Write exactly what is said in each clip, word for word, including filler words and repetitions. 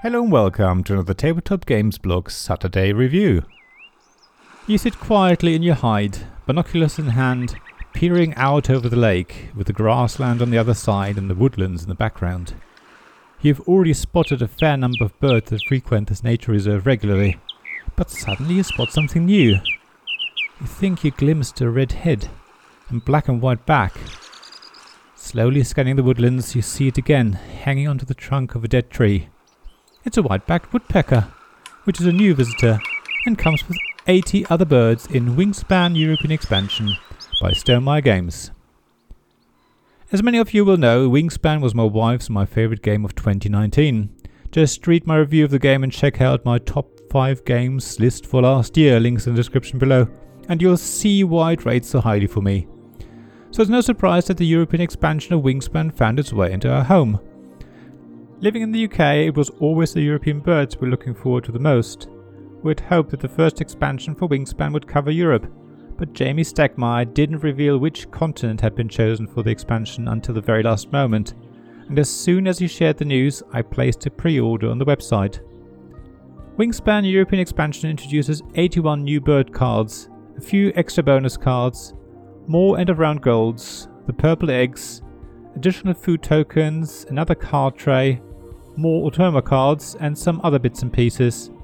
Hello and welcome to another Tabletop Games Blog Saturday review. You sit quietly in your hide, binoculars in hand, peering out over the lake, with the grassland on the other side and the woodlands in the background. You've already spotted a fair number of birds that frequent this nature reserve regularly, but suddenly you spot something new. You think you glimpsed a red head and black and white back. Slowly scanning the woodlands, you see it again, hanging onto the trunk of a dead tree. It's a white-backed woodpecker, which is a new visitor, and comes with eighty other birds in Wingspan European Expansion by Stonemaier Games. As many of you will know, Wingspan was my wife's and my favourite game of twenty nineteen. Just read my review of the game and check out my top five games list for last year, links in the description below, and you'll see why it rates so highly for me. So it's no surprise that the European expansion of Wingspan found its way into our home. Living in the U K, it was always the European birds we were looking forward to the most. We'd hoped that the first expansion for Wingspan would cover Europe, but Jamie Stegmaier didn't reveal which continent had been chosen for the expansion until the very last moment, and as soon as he shared the news, I placed a pre-order on the website. Wingspan European expansion introduces eighty-one new bird cards, a few extra bonus cards, more end-of-round golds, the purple eggs, additional food tokens, another card tray, more Automa cards, and some other bits and pieces.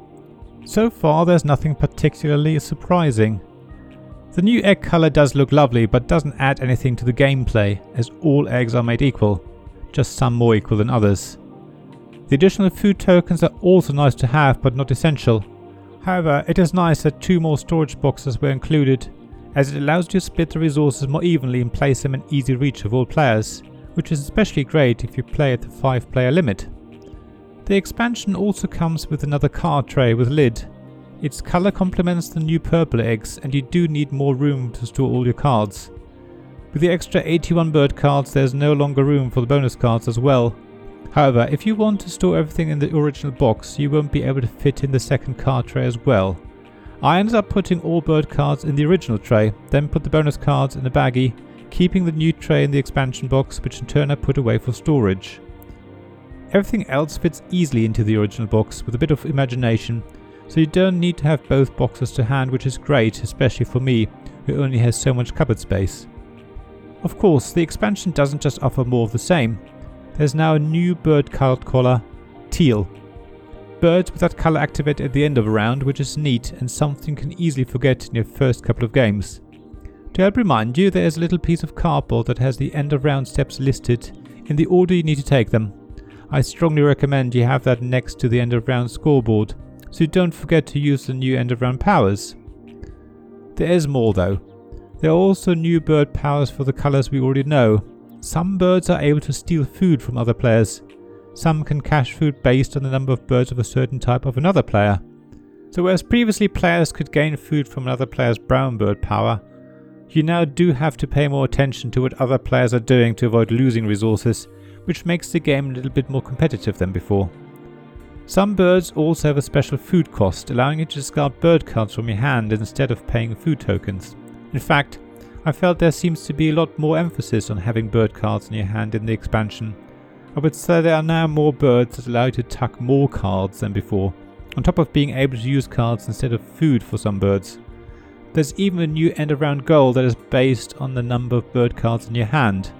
So far there's nothing particularly surprising. The new egg colour does look lovely, but doesn't add anything to the gameplay, as all eggs are made equal, just some more equal than others. The additional food tokens are also nice to have, but not essential. However, it is nice that two more storage boxes were included, as it allows you to split the resources more evenly and place them in easy reach of all players, which is especially great if you play at the five player limit. The expansion also comes with another card tray with lid. Its colour complements the new purple eggs, and you do need more room to store all your cards. With the extra eighty-one bird cards, there's no longer room for the bonus cards as well. However, if you want to store everything in the original box, you won't be able to fit in the second card tray as well. I ended up putting all bird cards in the original tray, then put the bonus cards in a baggie, keeping the new tray in the expansion box, which in turn I put away for storage. Everything else fits easily into the original box with a bit of imagination, so you don't need to have both boxes to hand, which is great, especially for me, who only has so much cupboard space. Of course, the expansion doesn't just offer more of the same. There's now a new bird card color, Teal. Birds with that colour activate at the end of a round, which is neat and something you can easily forget in your first couple of games. To help remind you, there is a little piece of cardboard that has the end of round steps listed in the order you need to take them. I strongly recommend you have that next to the end of round scoreboard, so you don't forget to use the new end of round powers. There is more though. There are also new bird powers for the colours we already know. Some birds are able to steal food from other players. Some can cache food based on the number of birds of a certain type of another player. So whereas previously players could gain food from another player's brown bird power, you now do have to pay more attention to what other players are doing to avoid losing resources, which makes the game a little bit more competitive than before. Some birds also have a special food cost, allowing you to discard bird cards from your hand instead of paying food tokens. In fact, I felt there seems to be a lot more emphasis on having bird cards in your hand in the expansion. I would say there are now more birds that allow you to tuck more cards than before, on top of being able to use cards instead of food for some birds. There's even a new end-of-round goal that is based on the number of bird cards in your hand.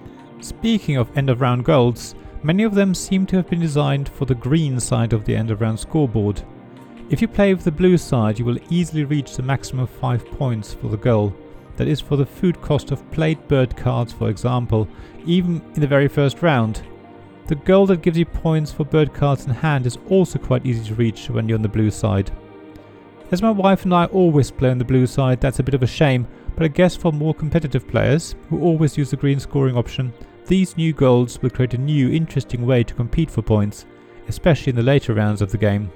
Speaking of end-of-round goals, many of them seem to have been designed for the green side of the end-of-round scoreboard. If you play with the blue side, you will easily reach the maximum of five points for the goal. That is for the food cost of played bird cards, for example, even in the very first round. The goal that gives you points for bird cards in hand is also quite easy to reach when you're on the blue side. As my wife and I always play on the blue side, that's a bit of a shame, but I guess for more competitive players, who always use the green scoring option, these new goals will create a new interesting way to compete for points, especially in the later rounds of the game.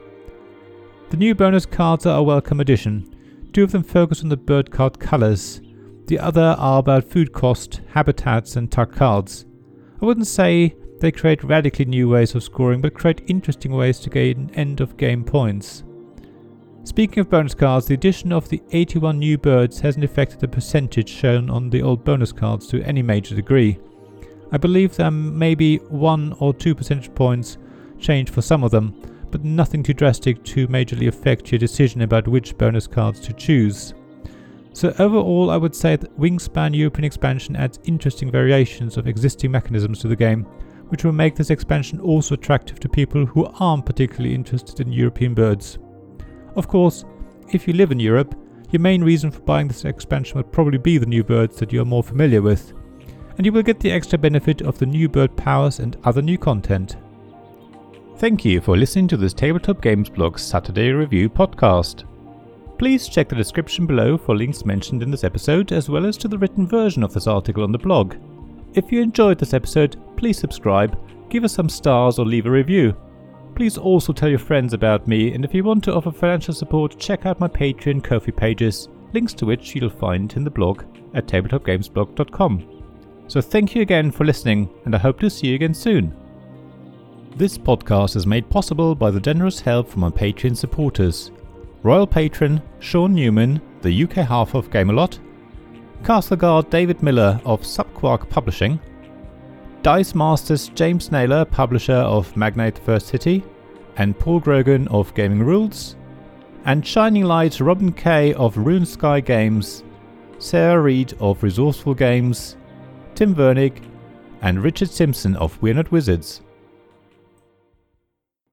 The new bonus cards are a welcome addition. Two of them focus on the bird card colours. The other are about food cost, habitats and tuck cards. I wouldn't say they create radically new ways of scoring, but create interesting ways to gain end of game points. Speaking of bonus cards, the addition of the eighty-one new birds hasn't affected the percentage shown on the old bonus cards to any major degree. I believe there may be one or two percentage points change for some of them, but nothing too drastic to majorly affect your decision about which bonus cards to choose. So overall, I would say that Wingspan European expansion adds interesting variations of existing mechanisms to the game, which will make this expansion also attractive to people who aren't particularly interested in European birds. Of course, if you live in Europe, your main reason for buying this expansion would probably be the new birds that you are more familiar with, and you will get the extra benefit of the new bird powers and other new content. Thank you for listening to this Tabletop Games Blog Saturday Review podcast. Please check the description below for links mentioned in this episode, as well as to the written version of this article on the blog. If you enjoyed this episode, please subscribe, give us some stars or leave a review. Please also tell your friends about me, and if you want to offer financial support, check out my Patreon and Ko-fi pages, links to which you'll find in the blog at tabletop games blog dot com. So thank you again for listening, and I hope to see you again soon. This podcast is made possible by the generous help from my Patreon supporters: Royal Patron Sean Newman, the U K half of Gamelot; Castle Guard David Miller of Subquark Publishing; Dice Masters James Naylor, publisher of Magnate First City, and Paul Grogan of Gaming Rules; and Shining Light Robin Kay of RuneSky Games, Sarah Reed of Resourceful Games, Tim Vernig, and Richard Simpson of We're Not Wizards.